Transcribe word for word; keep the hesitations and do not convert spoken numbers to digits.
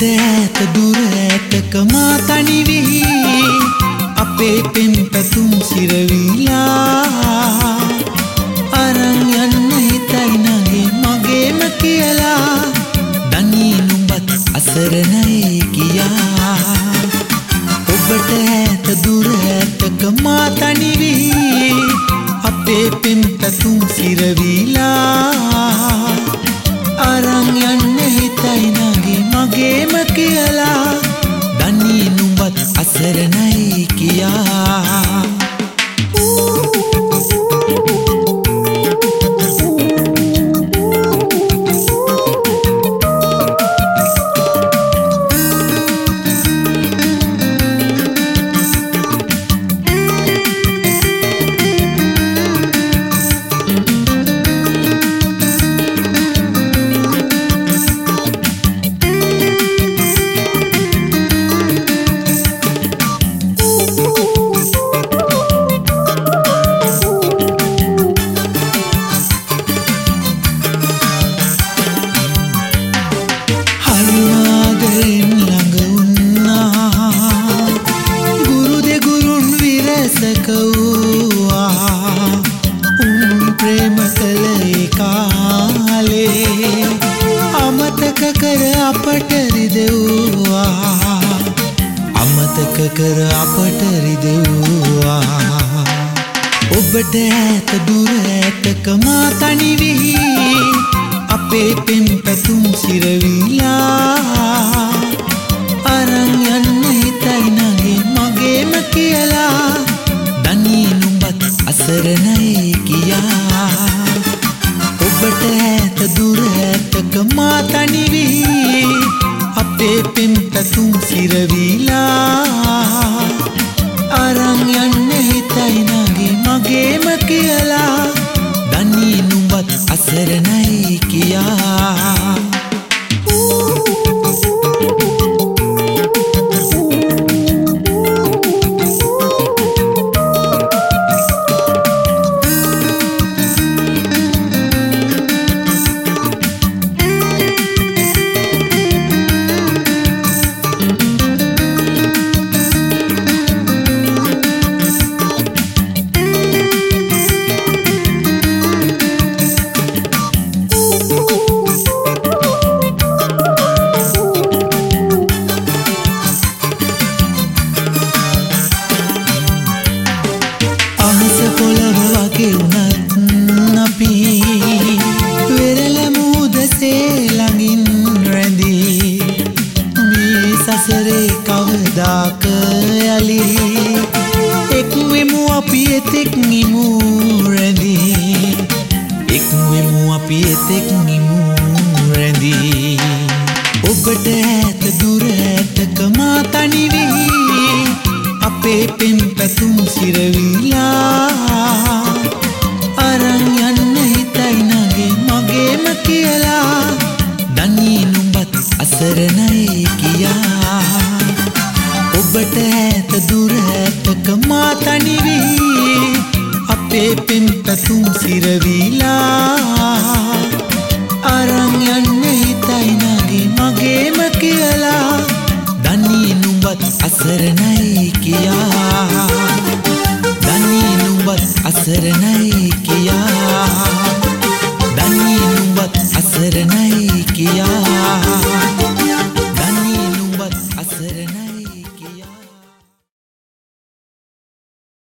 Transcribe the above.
ඈත දුර ඈතක මා තනි වී අපේ පෙම් පැතුම් සිරවිලා අරන් යන්න හිතයි නගේ මගේම කියලා දන්නේ නුඹත් අසරණයි කියා ඔබට ඈත දුර ඈතක මා තනි වී අපේ පෙම් පැතුම් සිරවිලා අරන් යන්න හිතයි නගේ මගේම කියලා දන්නේ නුඹත් අසරණයි කියා උන් ප්‍රේම කළ ඒ කාලේ අමතක කර අපට රිදෙව්වා අමතක කර අපට රිදෙව්වා ඔබට ඈත දුර ඈතක මා තනි වී අපේ පෙම් පැතුම් සිරවිලා අරන් යන්න හිතයි නගේ මගේම කියලා දන්නේ නුඹත් අසරණයි කියා ඔබට ඈත දුර ඈතක මා තනි වී අපේ පෙම් පැතුම් සිරවිලා අරන් යන්න හිතයි නගේ මගේම කියලා දන්නේ නුඹත් අසරණයි කියා වෙරළ මුහුදසේ ළඟින් රැඳී මේ සසරේ කවදාක යලි එක් වෙමු අපි එතෙක් නිමු රැඳී එක් වෙමු අපි එතෙක් නිමු රැඳී ඔබට ඈත දුර ඈතක මා තනි වී අපේ පෙම් පැතුම් සිරවිලා අරන් යන්න හිතයි නගේ මගේම කියලා දන්නේ නුඹත් අසරණයි කියා ඔබට ඈත දුර ඈතක මා තනි වී අපේ පෙම් පැතුම් සිරවිලා අරන් යන්න හිතයි නගේ මගේම කියලා දන්නේ නුඹත් අසරණයි කියා දන්නේ නුඹත් අසරණයි කියා දන්නේ නුඹත් අසරණයි කියා